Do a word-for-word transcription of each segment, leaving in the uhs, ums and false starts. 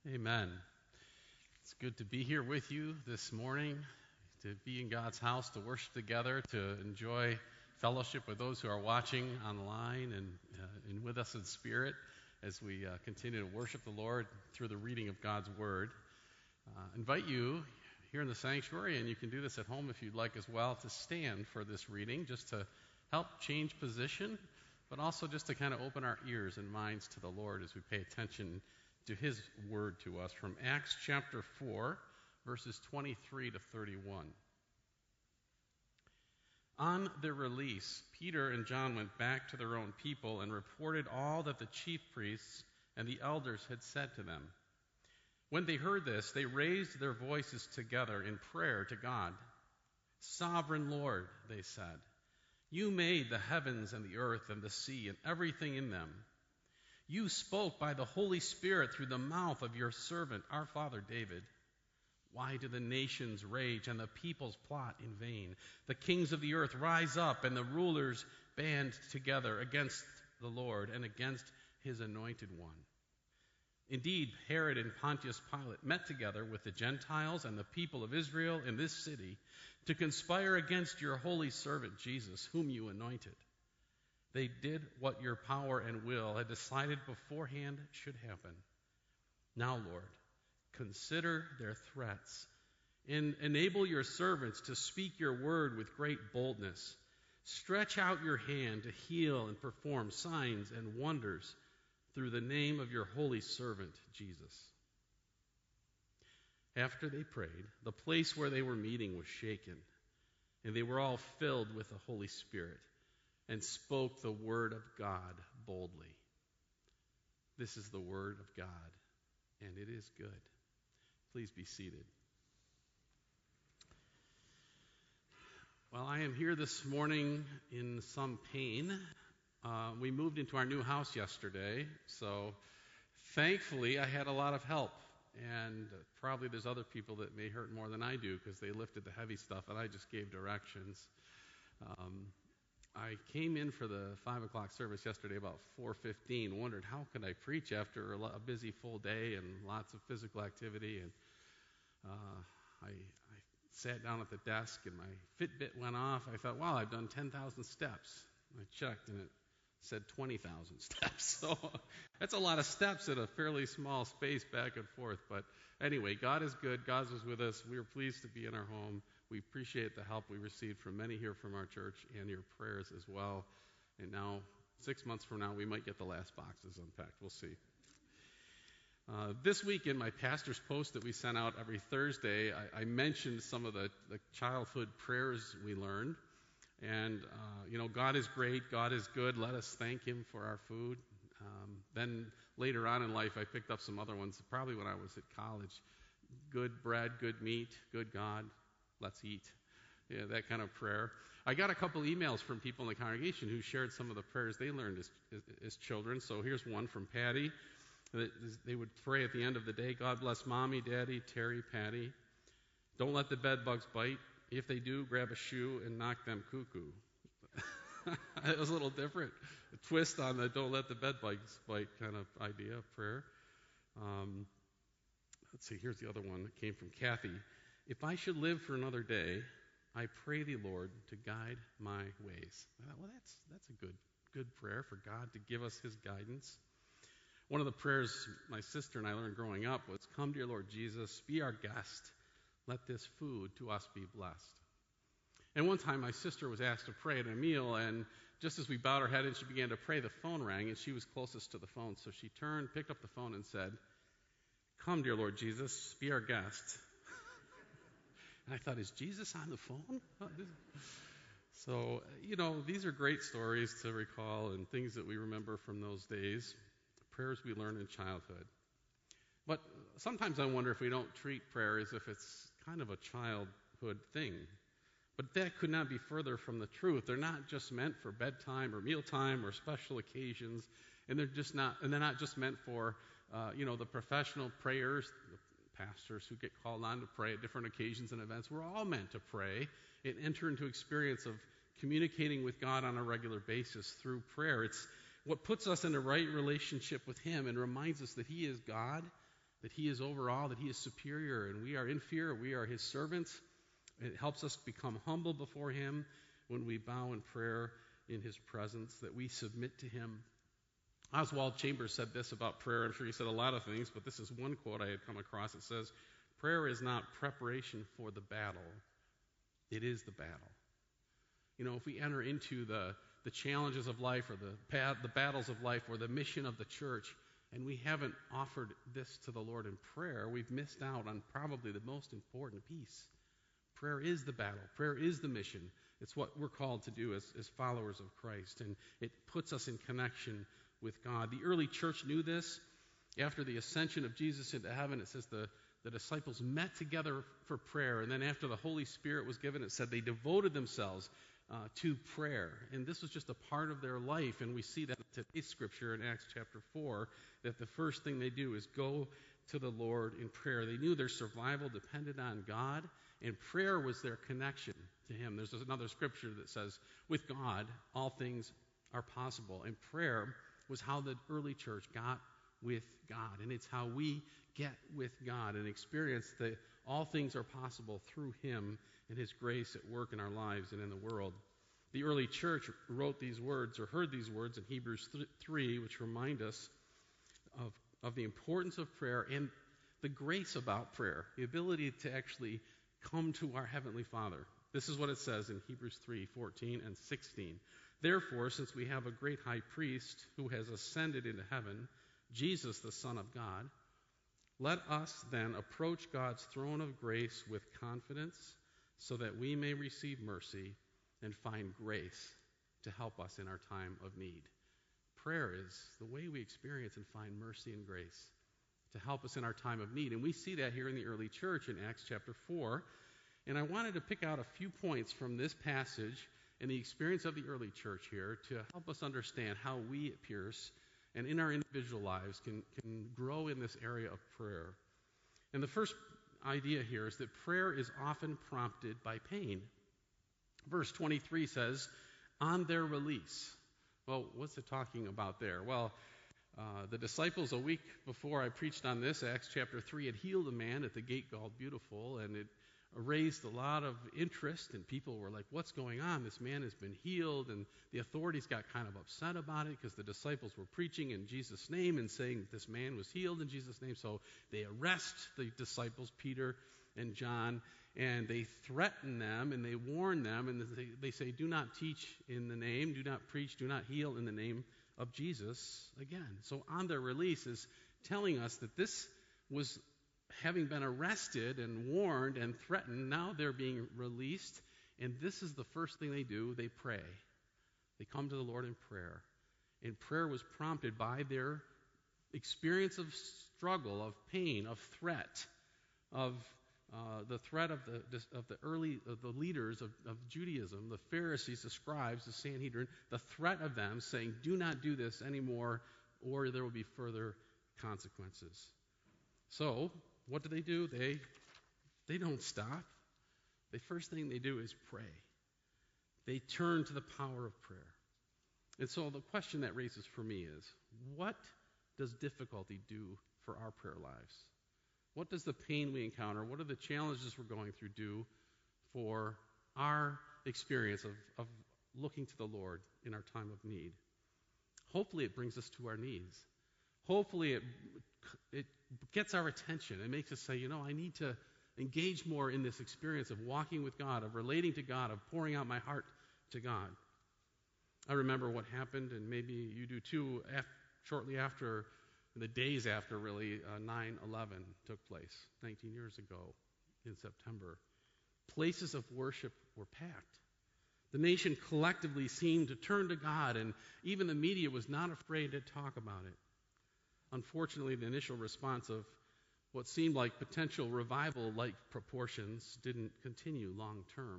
Amen. It's good to be here with you this morning, to be in God's house, to worship together, to enjoy fellowship with those who are watching online and, uh, and with us in spirit as we uh, continue to worship the Lord through the reading of God's Word. Uh, invite you here in the sanctuary, and you can do this at home if you'd like as well, to stand for this reading just to help change position, but also just to kind of open our ears and minds to the Lord as we pay attention to His Word to us from Acts chapter four, verses twenty-three to thirty-one. On their release, Peter and John went back to their own people and reported all that the chief priests and the elders had said to them. When they heard this, they raised their voices together in prayer to God. "Sovereign Lord," they said, "you made the heavens and the earth and the sea and everything in them. You spoke by the Holy Spirit through the mouth of your servant, our father David. Why do the nations rage and the peoples plot in vain? The kings of the earth rise up and the rulers band together against the Lord and against his anointed one." Indeed, Herod and Pontius Pilate met together with the Gentiles and the people of Israel in this city to conspire against your holy servant Jesus, whom you anointed. They did what your power and will had decided beforehand should happen. Now, Lord, consider their threats and enable your servants to speak your word with great boldness. Stretch out your hand to heal and perform signs and wonders through the name of your holy servant, Jesus. After they prayed, the place where they were meeting was shaken, and they were all filled with the Holy Spirit and spoke the word of God boldly. This is the word of God, and it is good. Please be seated. Well, I am here this morning in some pain. Uh, we moved into our new house yesterday, so thankfully I had a lot of help. And probably there's other people that may hurt more than I do because they lifted the heavy stuff and I just gave directions. Um, I came in for the five o'clock service yesterday about four fifteen, wondered how could I preach after a, a busy full day and lots of physical activity. And uh, I, I sat down at the desk and my Fitbit went off. I thought, wow, I've done ten thousand steps. I checked and it said twenty thousand steps. So that's a lot of steps in a fairly small space back and forth. But anyway, God is good. God was with us. We were pleased to be in our home. We appreciate the help we received from many here from our church and your prayers as well. And now, six months from now, we might get the last boxes unpacked. We'll see. Uh, this week in my pastor's post that we sent out every Thursday, I, I mentioned some of the, the childhood prayers we learned. And, uh, you know, God is great, God is good, let us thank Him for our food. Um, then later on in life, I picked up some other ones, probably when I was at college. Good bread, good meat, good God, let's eat. Yeah, that kind of prayer. I got a couple emails from people in the congregation who shared some of the prayers they learned as, as, as children. So here's one from Patty. They would pray at the end of the day, God bless Mommy, Daddy, Terry, Patty. Don't let the bed bugs bite. If they do, grab a shoe and knock them cuckoo. It was a little different. A twist on the don't let the bed bugs bite kind of idea of prayer. Um, let's see, here's the other one that came from Kathy. If I should live for another day, I pray thee, Lord, to guide my ways. I thought, well, that's that's a good good prayer for God to give us His guidance. One of the prayers my sister and I learned growing up was, come, dear Lord Jesus, be our guest. Let this food to us be blessed. And one time my sister was asked to pray at a meal, and just as we bowed our head and she began to pray, the phone rang, and she was closest to the phone. So she turned, picked up the phone, and said, come, dear Lord Jesus, be our guest. And I thought, is Jesus on the phone? So, you know, these are great stories to recall and things that we remember from those days, prayers we learned in childhood. But sometimes I wonder if we don't treat prayer as if it's kind of a childhood thing. But that could not be further from the truth. They're not just meant for bedtime or mealtime or special occasions, and they're just not. And they're not just meant for, uh, you know, the professional prayers, the pastors who get called on to pray at different occasions and events. We're all meant to pray and enter into experience of communicating with God on a regular basis through prayer. It's what puts us in a right relationship with Him and reminds us that He is God, that he is over all, that he is superior, and we are inferior. We are his servants. It helps us become humble before him when we bow in prayer in his presence, that we submit to him. Oswald Chambers said this about prayer. I'm sure he said a lot of things, but this is one quote I had come across. It says, prayer is not preparation for the battle. It is the battle. You know, if we enter into the, the challenges of life or the, the battles of life or the mission of the church, and we haven't offered this to the Lord in prayer, we've missed out on probably the most important piece. Prayer is the battle. Prayer is the mission. It's what we're called to do as, as followers of Christ, and it puts us in connection with God. The early church knew this. After the ascension of Jesus into heaven, it says the, the disciples met together for prayer, and then after the Holy Spirit was given, it said they devoted themselves uh, to prayer, and this was just a part of their life, and we see that in today's scripture in Acts chapter four, that the first thing they do is go to the Lord in prayer. They knew their survival depended on God, and prayer was their connection to him. There's another scripture that says, with God, all things are possible, and prayer was how the early church got with God, and it's how we get with God and experience that all things are possible through him and his grace at work in our lives and in the world. The early church wrote these words or heard these words in Hebrews three, which remind us of, of the importance of prayer and the grace about prayer, the ability to actually come to our Heavenly Father. This is what it says in Hebrews three, fourteen and sixteen. Therefore, since we have a great high priest who has ascended into heaven, Jesus, the Son of God, let us then approach God's throne of grace with confidence so that we may receive mercy and find grace to help us in our time of need. Prayer is the way we experience and find mercy and grace to help us in our time of need. And we see that here in the early church in Acts chapter four. And I wanted to pick out a few points from this passage and the experience of the early church here to help us understand how we at Pierce and in our individual lives can, can grow in this area of prayer. And the first idea here is that prayer is often prompted by pain. Verse twenty-three says, on their release. Well, what's it talking about there? Well, uh, the disciples a week before I preached on this, Acts chapter three, had healed a man at the gate called Beautiful, and it raised a lot of interest, and people were like, what's going on? This man has been healed, and the authorities got kind of upset about it because the disciples were preaching in Jesus' name and saying that this man was healed in Jesus' name, so they arrest the disciples, Peter and John, and they threaten them, and they warn them, and they, they say, do not teach in the name, do not preach, do not heal in the name of Jesus again. So on their release is telling us that this was having been arrested and warned and threatened, now they're being released, and this is the first thing they do. They pray. They come to the Lord in prayer. And prayer was prompted by their experience of struggle, of pain, of threat, of uh, the threat of the of the early of the leaders of, of Judaism, the Pharisees, the scribes, the Sanhedrin, the threat of them saying, do not do this anymore, or there will be further consequences. So, what do they do? They they don't stop. The first thing they do is pray. They turn to the power of prayer. And so the question that raises for me is, what does difficulty do for our prayer lives? What does the pain we encounter, what are the challenges we're going through do for our experience of, of looking to the Lord in our time of need? Hopefully it brings us to our knees. Hopefully it it gets our attention. It makes us say, you know, I need to engage more in this experience of walking with God, of relating to God, of pouring out my heart to God. I remember what happened, and maybe you do too, af- shortly after, the days after really, uh, nine eleven took place, nineteen years ago in September. Places of worship were packed. The nation collectively seemed to turn to God, and even the media was not afraid to talk about it. Unfortunately, the initial response of what seemed like potential revival-like proportions didn't continue long term.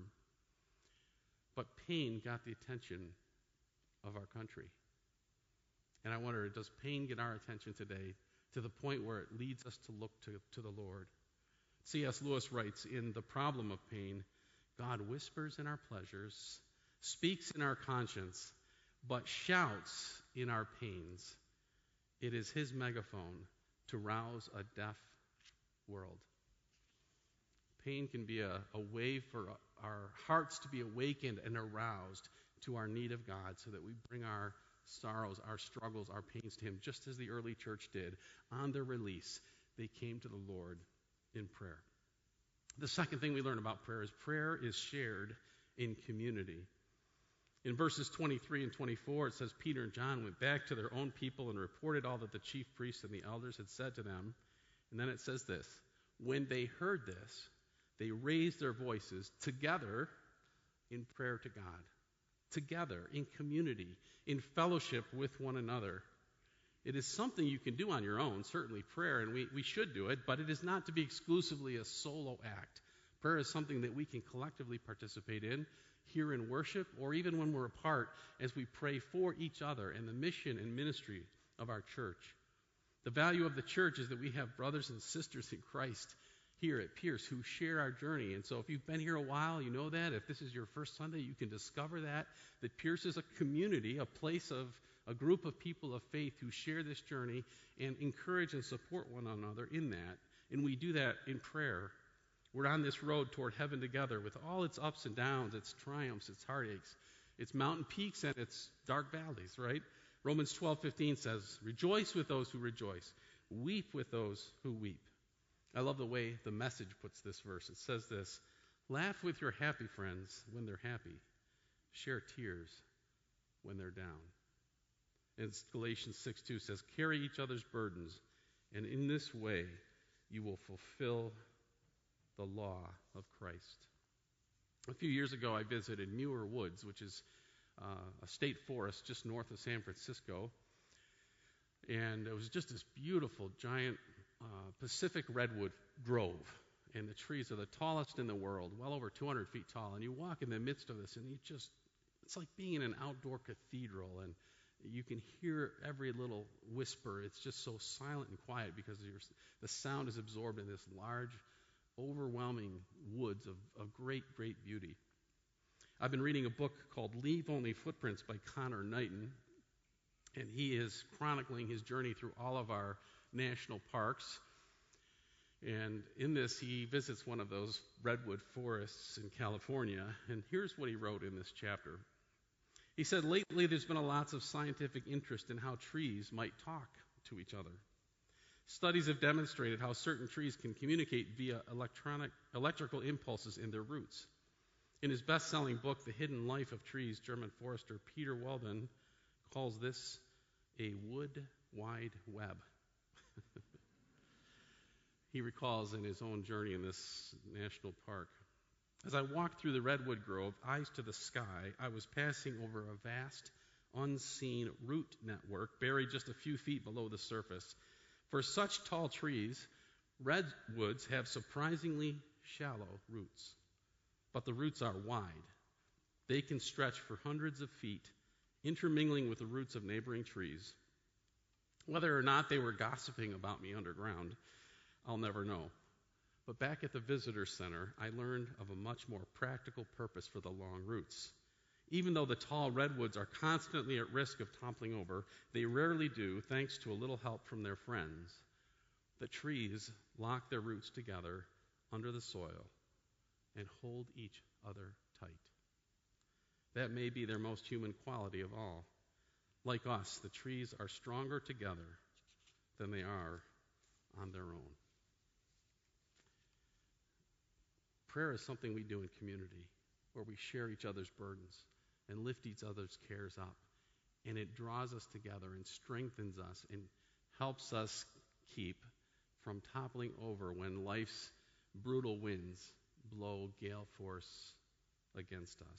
But pain got the attention of our country. And I wonder, does pain get our attention today to the point where it leads us to look to, to the Lord? C S Lewis writes, in The Problem of Pain, God whispers in our pleasures, speaks in our conscience, but shouts in our pains. It is his megaphone to rouse a deaf world. Pain can be a, a way for our hearts to be awakened and aroused to our need of God so that we bring our sorrows, our struggles, our pains to Him, just as the early church did. On their release, they came to the Lord in prayer. The second thing we learn about prayer is prayer is shared in community. In verses twenty-three and twenty-four, it says, Peter and John went back to their own people and reported all that the chief priests and the elders had said to them. And then it says this, when they heard this, they raised their voices together in prayer to God, together in community, in fellowship with one another. It is something you can do on your own, certainly prayer, and we, we should do it, but it is not to be exclusively a solo act. Prayer is something that we can collectively participate in, here in worship, or even when we're apart as we pray for each other and the mission and ministry of our church. The value of the church is that we have brothers and sisters in Christ here at Pierce who share our journey. And so if you've been here a while, you know that. If this is your first Sunday, you can discover that, that Pierce is a community, a place of a group of people of faith who share this journey and encourage and support one another in that. And we do that in prayer. We're on this road toward heaven together with all its ups and downs, its triumphs, its heartaches, its mountain peaks, and its dark valleys, right? Romans twelve fifteen says, rejoice with those who rejoice, weep with those who weep. I love the way the Message puts this verse. It says this, laugh with your happy friends when they're happy. Share tears when they're down. And Galatians six two says, carry each other's burdens, and in this way you will fulfill the law of Christ. A few years ago, I visited Muir Woods, which is uh, a state forest just north of San Francisco. And it was just this beautiful, giant uh, Pacific redwood grove. And the trees are the tallest in the world, well over two hundred feet tall. And you walk in the midst of this, and you just, it's like being in an outdoor cathedral. And you can hear every little whisper. It's just so silent and quiet because the sound is absorbed in this large, overwhelming woods of, of great, great beauty. I've been reading a book called Leave Only Footprints by Connor Knighton, and he is chronicling his journey through all of our national parks. And in this, he visits one of those redwood forests in California, and here's what he wrote in this chapter. He said, lately there's been a lots of scientific interest in how trees might talk to each other. Studies have demonstrated how certain trees can communicate via electronic, electrical impulses in their roots. In his best-selling book, The Hidden Life of Trees, German forester Peter Weldon calls this a wood wide web. He recalls in his own journey in this national park, as I walked through the redwood grove, eyes to the sky, I was passing over a vast, unseen root network buried just a few feet below the surface. For such tall trees, redwoods have surprisingly shallow roots, but the roots are wide. They can stretch for hundreds of feet, intermingling with the roots of neighboring trees. Whether or not they were gossiping about me underground, I'll never know. But back at the visitor center, I learned of a much more practical purpose for the long roots. Even though the tall redwoods are constantly at risk of toppling over, they rarely do, thanks to a little help from their friends. The trees lock their roots together under the soil and hold each other tight. That may be their most human quality of all. Like us, the trees are stronger together than they are on their own. Prayer is something we do in community, where we share each other's burdens and lift each other's cares up. And it draws us together and strengthens us and helps us keep from toppling over when life's brutal winds blow gale force against us.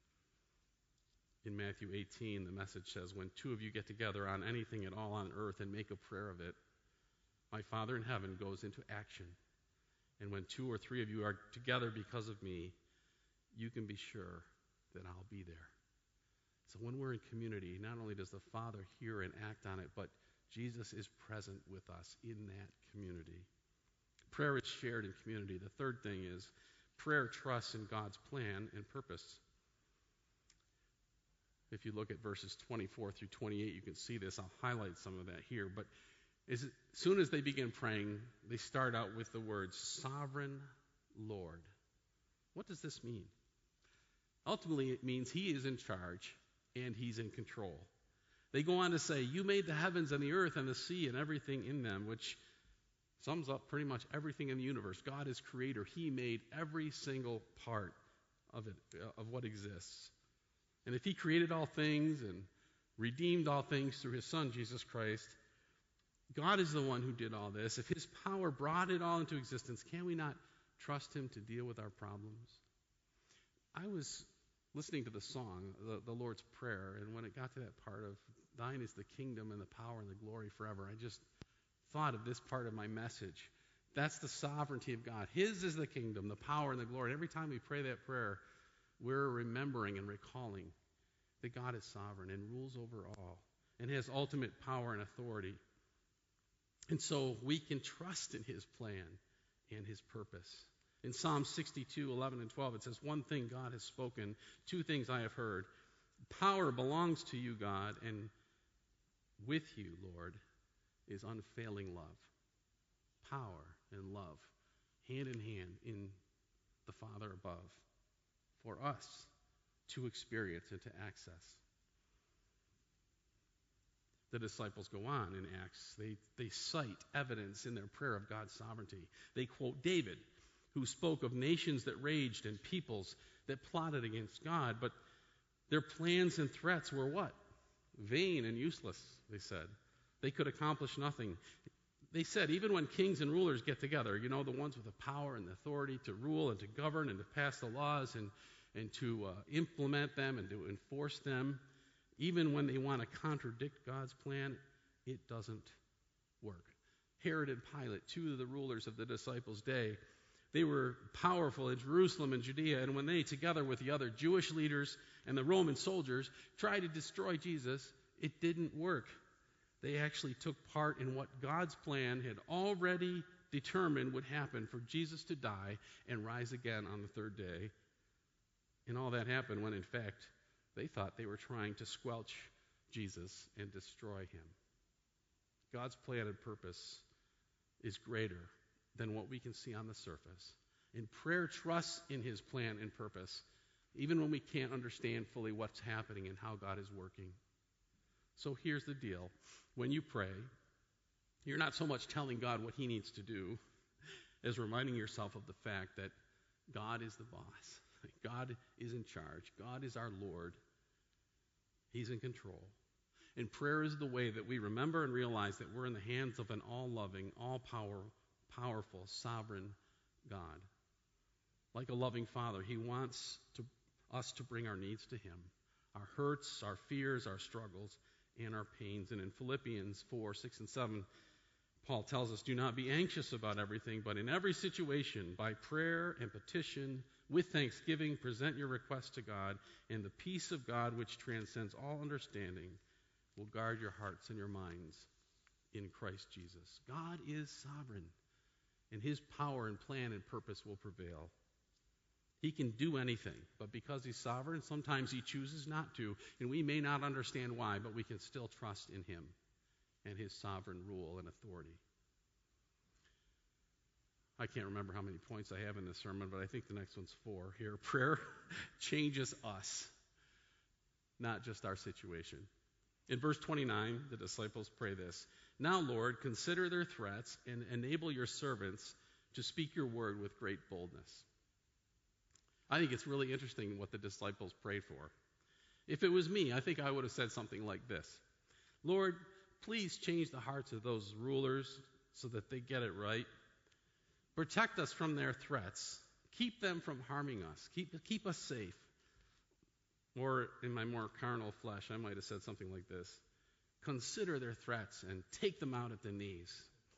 In Matthew eighteen, the Message says, when two of you get together on anything at all on earth and make a prayer of it, my Father in heaven goes into action. And when two or three of you are together because of me, you can be sure that I'll be there. So when we're in community, not only does the Father hear and act on it, but Jesus is present with us in that community. Prayer is shared in community. The third thing is prayer trusts in God's plan and purpose. If you look at verses twenty-four through twenty-eight, you can see this. I'll highlight some of that here. But As soon as they begin praying, they start out with the words, Sovereign Lord. What does this mean? Ultimately, it means he is in charge and he's in control. They go on to say, you made the heavens and the earth and the sea and everything in them, which sums up pretty much everything in the universe. God is creator. He made every single part of it, of what exists. And if he created all things and redeemed all things through his son, Jesus Christ, God is the one who did all this. If his power brought it all into existence, can we not trust him to deal with our problems? I was listening to the song, the, the Lord's Prayer, and when it got to that part of thine is the kingdom and the power and the glory forever, I just thought of this part of my message. That's the sovereignty of God. His is the kingdom, the power, and the glory. And every time we pray that prayer, we're remembering and recalling that God is sovereign and rules over all and has ultimate power and authority. And so we can trust in his plan and his purpose. In Psalm sixty-two, eleven and twelve, it says, one thing God has spoken, two things I have heard. Power belongs to you, God, and with you, Lord, is unfailing love. Power and love, hand in hand in the Father above, for us to experience and to access. The disciples go on in Acts. They, they cite evidence in their prayer of God's sovereignty. They quote David, who spoke of nations that raged and peoples that plotted against God, but their plans and threats were what? Vain and useless, they said. They could accomplish nothing. They said, even when kings and rulers get together, you know, the ones with the power and the authority to rule and to govern and to pass the laws and, and to uh, implement them and to enforce them, even when they want to contradict God's plan, it doesn't work. Herod and Pilate, two of the rulers of the disciples' day, they were powerful in Jerusalem and Judea, and when they, together with the other Jewish leaders and the Roman soldiers, tried to destroy Jesus, it didn't work. They actually took part in what God's plan had already determined would happen for Jesus to die and rise again on the third day. And all that happened when, in fact, they thought they were trying to squelch Jesus and destroy him. God's plan and purpose is greater than what we can see on the surface. And prayer trusts in his plan and purpose, even when we can't understand fully what's happening and how God is working. So here's the deal. When you pray, you're not so much telling God what he needs to do as reminding yourself of the fact that God is the boss. God is in charge. God is our Lord. He's in control. And prayer is the way that we remember and realize that we're in the hands of an all-loving, all-power, powerful, sovereign God. Like a loving father, he wants to, us to bring our needs to him, our hurts, our fears, our struggles, and our pains. And in Philippians four, six, and seven, Paul tells us, do not be anxious about everything, but in every situation, by prayer and petition, with thanksgiving, present your requests to God, and the peace of God, which transcends all understanding, will guard your hearts and your minds in Christ Jesus. God is sovereign, and his power and plan and purpose will prevail. He can do anything, but because he's sovereign, sometimes he chooses not to, and we may not understand why, but we can still trust in him and his sovereign rule and authority. I can't remember how many points I have in this sermon, but I think the next one's four here. Prayer changes us, not just our situation. In verse twenty-nine, the disciples pray this, now, Lord, consider their threats and enable your servants to speak your word with great boldness. I think it's really interesting what the disciples prayed for. If it was me, I think I would have said something like this. Lord, please change the hearts of those rulers so that they get it right. Protect us from their threats. Keep them from harming us. Keep, keep us safe. Or in my more carnal flesh, I might have said something like this. Consider their threats and take them out at the knees.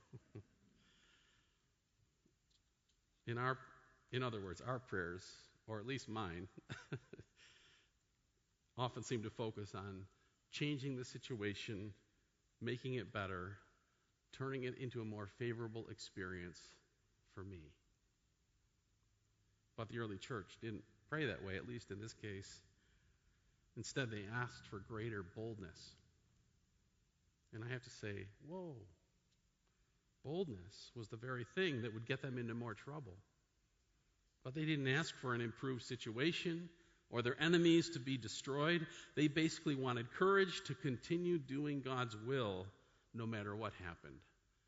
in our, in other words, our prayers, or at least mine, often seem to focus on changing the situation, making it better, turning it into a more favorable experience for me. But the early church didn't pray that way, at least in this case. Instead, they asked for greater boldness. And I have to say, whoa, Boldness was the very thing that would get them into more trouble. But they didn't ask for an improved situation or their enemies to be destroyed. They basically wanted courage to continue doing God's will no matter what happened.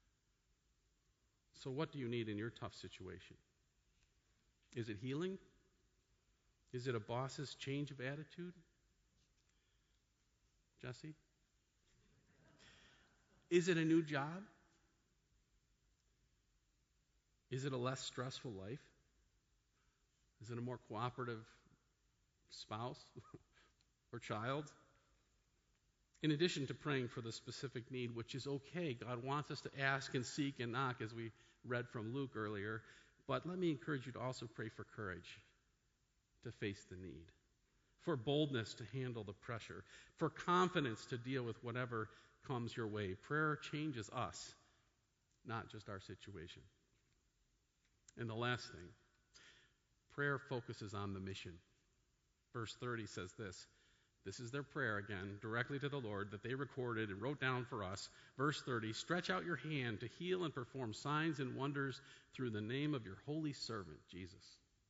So what do you need in your tough situation? Is it healing? Is it a boss's change of attitude? Jesse? Is it a new job? Is it a less stressful life? Is it a more cooperative spouse or child? In addition to praying for the specific need, which is okay, God wants us to ask and seek and knock, as we read from Luke earlier. But let me encourage you to also pray for courage to face the need, for boldness to handle the pressure, for confidence to deal with whatever comes your way. Prayer changes us, not just our situation. And the last thing, prayer focuses on the mission. Verse thirty says this. This is their prayer again, directly to the Lord, that they recorded and wrote down for us. Verse thirty, stretch out your hand to heal and perform signs and wonders through the name of your holy servant, Jesus.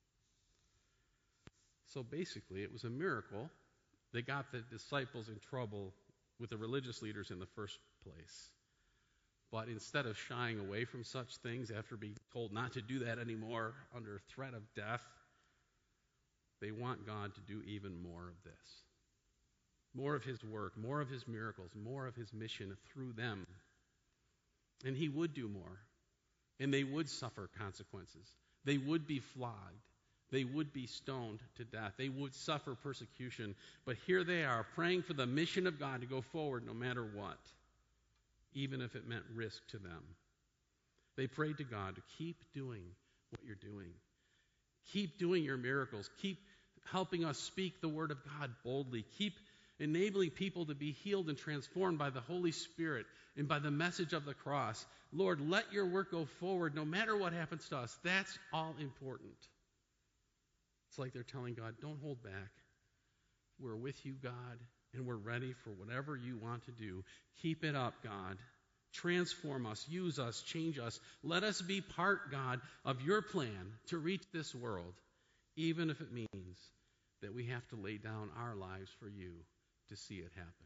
So basically, it was a miracle that got the disciples in trouble with the religious leaders in the first place. But instead of shying away from such things after being told not to do that anymore under threat of death, they want God to do even more of this. More of his work, more of his miracles, more of his mission through them. And he would do more. And they would suffer consequences. They would be flogged. They would be stoned to death. They would suffer persecution. But here they are, praying for the mission of God to go forward no matter what, even if it meant risk to them. They prayed to God to keep doing what you're doing. Keep doing your miracles. Keep helping us speak the word of God boldly. Keep enabling people to be healed and transformed by the Holy Spirit and by the message of the cross. Lord, let your work go forward no matter what happens to us. That's all important. It's like they're telling God, don't hold back. We're with you, God, and we're ready for whatever you want to do. Keep it up, God. Transform us, use us, change us. Let us be part, God, of your plan to reach this world, even if it means that we have to lay down our lives for you to see it happen.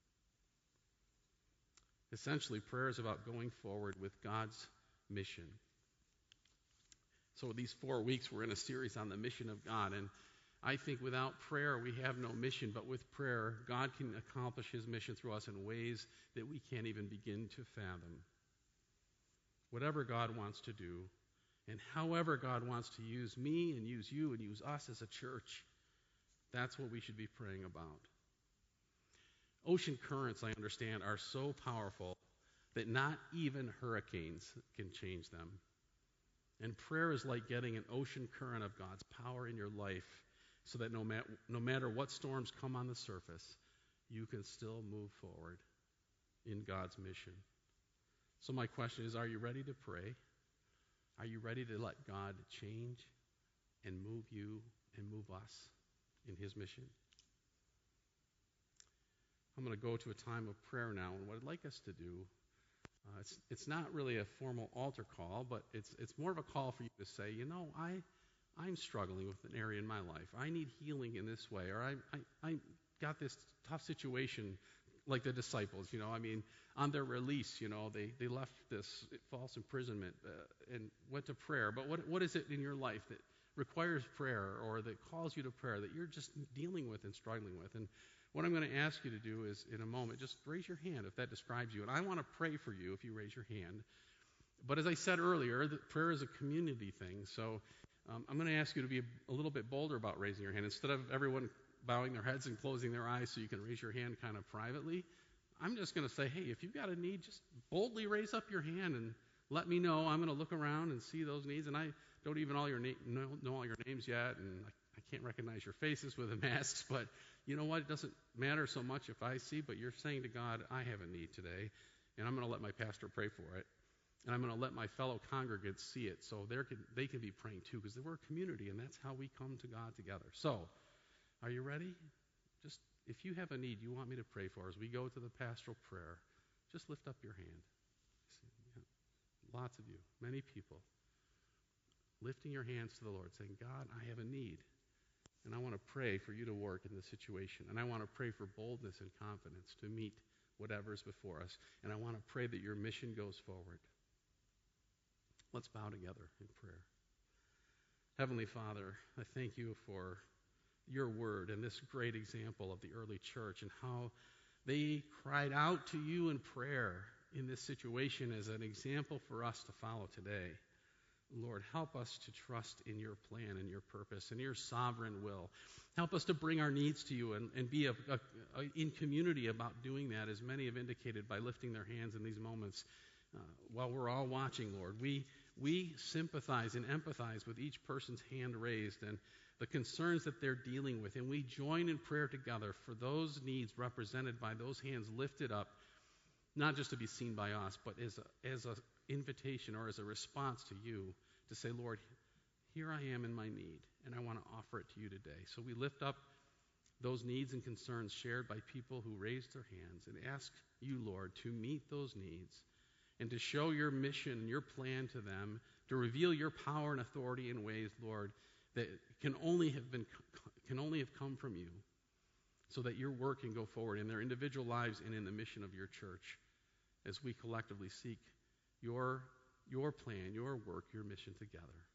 Essentially, prayer is about going forward with God's mission. So these four weeks, we're in a series on the mission of God, and I think without prayer, we have no mission, but with prayer, God can accomplish his mission through us in ways that we can't even begin to fathom. Whatever God wants to do, and however God wants to use me and use you and use us as a church, that's what we should be praying about. Ocean currents, I understand, are so powerful that not even hurricanes can change them. And prayer is like getting an ocean current of God's power in your life so that no, mat- no matter what storms come on the surface, you can still move forward in God's mission. So my question is, are you ready to pray? Are you ready to let God change and move you and move us in his mission? I'm going to go to a time of prayer now, and what I'd like us to do, uh, it's it's not really a formal altar call, but it's it's more of a call for you to say, you know, I I'm struggling with an area in my life. I need healing in this way, or I I, I got this tough situation like the disciples, you know. I mean, on their release, you know, they, they left this false imprisonment uh, and went to prayer. But what what is it in your life that requires prayer or that calls you to prayer that you're just dealing with and struggling with? And what I'm going to ask you to do is, in a moment, just raise your hand if that describes you. And I want to pray for you if you raise your hand. But as I said earlier, the prayer is a community thing. So um, I'm going to ask you to be a, a little bit bolder about raising your hand. Instead of everyone bowing their heads and closing their eyes so you can raise your hand kind of privately, I'm just going to say, hey, if you've got a need, just boldly raise up your hand and let me know. I'm going to look around and see those needs. And I don't even all your na- know, know all your names yet, and I, I can't recognize your faces with the masks, but you know what? It doesn't matter so much if I see, but you're saying to God, I have a need today, and I'm going to let my pastor pray for it, and I'm going to let my fellow congregants see it so they can, they can be praying too, because we're a community, and that's how we come to God together. So, are you ready? Just, if you have a need you want me to pray for as we go to the pastoral prayer, just lift up your hand. lots of you, many people, lifting your hands to the Lord, saying, God, I have a need, and I want to pray for you to work in this situation, and I want to pray for boldness and confidence to meet whatever's before us, and I want to pray that your mission goes forward. Let's bow together in prayer. Heavenly Father, I thank you for your word and this great example of the early church and how they cried out to you in prayer in this situation as an example for us to follow today. Lord, help us to trust in your plan and your purpose and your sovereign will. Help us to bring our needs to you and, and be a, a, a, in community about doing that, as many have indicated by lifting their hands in these moments uh, while we're all watching, Lord. We, we sympathize and empathize with each person's hand raised and the concerns that they're dealing with, and we join in prayer together for those needs represented by those hands lifted up, not just to be seen by us, but as a, as an invitation or as a response to you to say, Lord, here I am in my need, and I want to offer it to you today. So we lift up those needs and concerns shared by people who raised their hands and ask you, Lord, to meet those needs and to show your mission and your plan to them, to reveal your power and authority in ways, Lord, that can only have been can only have come from you, so that your work can go forward in their individual lives and in the mission of your church as we collectively seek your your plan, your work, your mission together.